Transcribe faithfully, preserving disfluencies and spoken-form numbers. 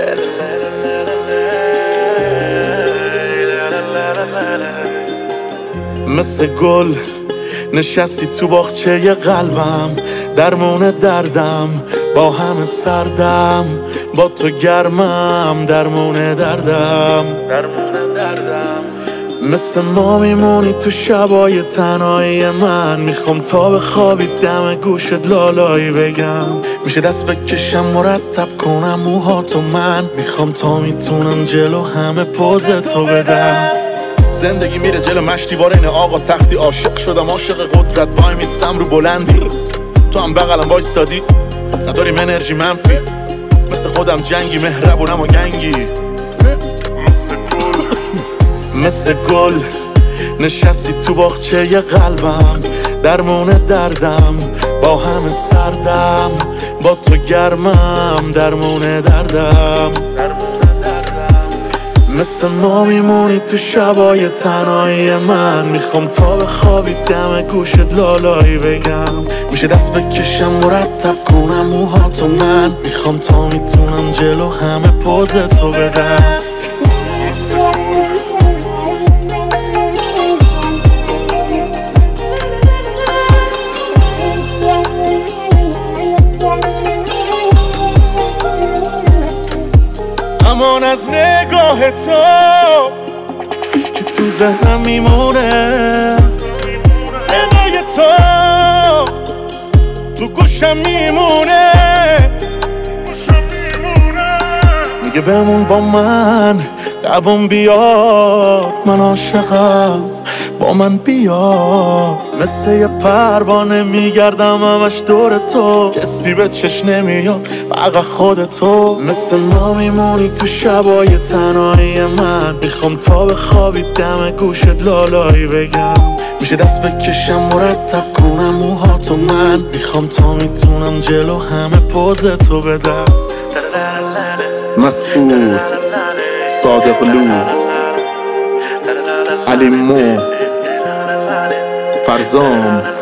مثل گل نشستی تو باغچه قلبم، درمون دردم با همه سردم، با تو گرمم درمون دردم. مثل ما میمونی تو شبای تنهایی من، میخوام تا بخوابی دم گوشت لالایی بگم، میشه دست بکشم مرتب کنم موهاتو من، میخوام تا میتونم جلو همه پوز تو بدم. زندگی میره جلو مشتی وارین آقا تختی، عاشق شدم عاشق قدرت، وای میسم رو بلندی، تو هم بغلم وایستادی نداریم انرژی منفی، مثل خودم جنگی مهربونم و گنگی. مثل گل نشستی تو باغچه قلبم، درمون دردم با همه سردم، با تو گرمم درمون دردم. مثل ما میمونی تو شبای تنهایی من، میخوام تا بخوابی دم گوشت لالایی بگم، میشه دست بکشم مرتب کنم موهاتو من، میخوام تا میتونم جلو همه پوز تو بدم. امان از نگاه تو که تو ذهنم میمونه، صدای تو تو گوشم میمونه، میگه بمون با من دوام بیار، من عاشقم با من بیا. مثل یه پروانه میگردم همش دور تو، کسی به چش نمیاد فقط خودتو. مثل ما میمونی تو شبای تنهایی من، میخوام تا بخوابی دم گوشت لالایی بگم، میشه دست بکشم مرتب کنم موهاتو من، میخوام تا میتونم جلو همه پوز تو بدم. مسعود صادقلو، علی مو، فرزام